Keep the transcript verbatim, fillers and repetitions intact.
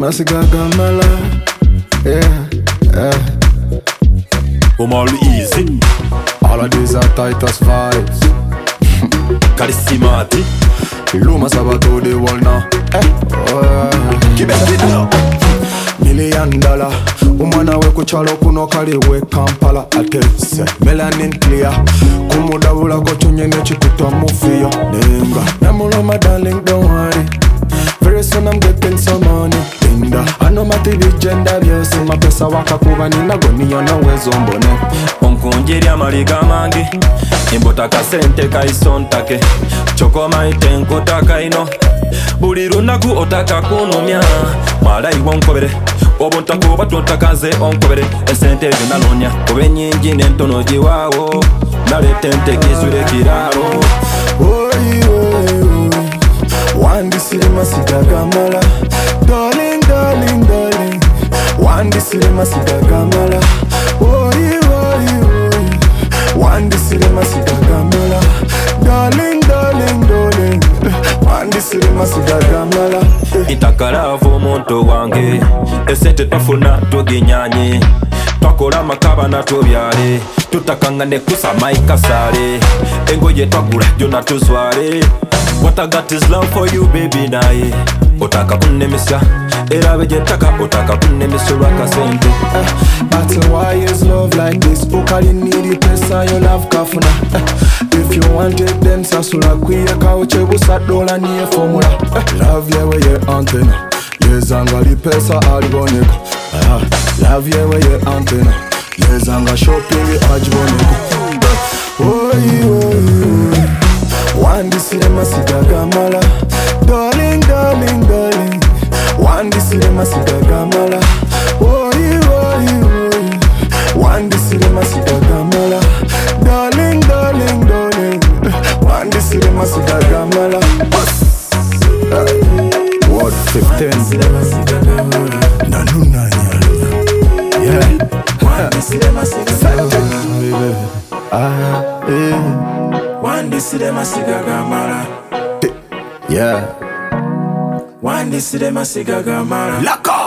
masigagamala. Yeah, yeah. I'm all easy. All of these are Titus vibes. Carissimati. Luma Sabato the world now. Eh, oh, Keep it up. million dollar. Umwana we kuchalo kuno kali we Kampala. Atese melanin clear. Kumudabula kochunye nechikuta mufiyo. Nenga namulo my darling, don't worry. Very soon I'm getting some money. Linda, I know my T V gender views. My pesa waka kuba nina goni yana wezo mbone. Onkunjirya maliga mangi. Imbotaka sente kaisontake. Choko maite nkutaka ino. Buli lunaku otaka kunumya. Malai wonkobere. Obuntako batuntakaze onkobere. Esente zinalonya. Kobe nyingi nentono jiwawo. Nalete ntekizure kiraro. Oi, oi, oi. One disirema sigagamala. Darling, darling, darling. One disirema sigagamala. Oi, oi, oi. One disirema sigagamala. Darling, darling, darling. One disirema sigagamala. Itakaravu omuntu wange. Esente tofuna tuginyanye. Twakola makaba na tubyale. Tutakangane kusa maika sale. Engoye twagula jona tuzwale. What I got is love for you, baby, nae. Otaka kunemisya. Era vejetaka otaka kunemisya wakasente. Eh, but why is love like this? Ukali niri pesa yo love kafuna. Eh, if you want it then sasula kwiye kauche busadola niye formula. Eh, love yewe ye antena. Yezanga li pesa aliboneko. Ah, love yewe ye antena. Yezanga shopping ajiboneko. Oi, oi, oi. One disirema sigagamala. Darling, darling, darling. One disirema sigagamala. Oi, oi, oi. One disirema sigagamala. Darling, darling, darling. One disirema sigagamala. Word fifteen. Nanuna nyanya. Yeah. One disirema sigagamala. Ah, eh. One disirema sigagamala. Yeah. One disirema sigagamala. Laka.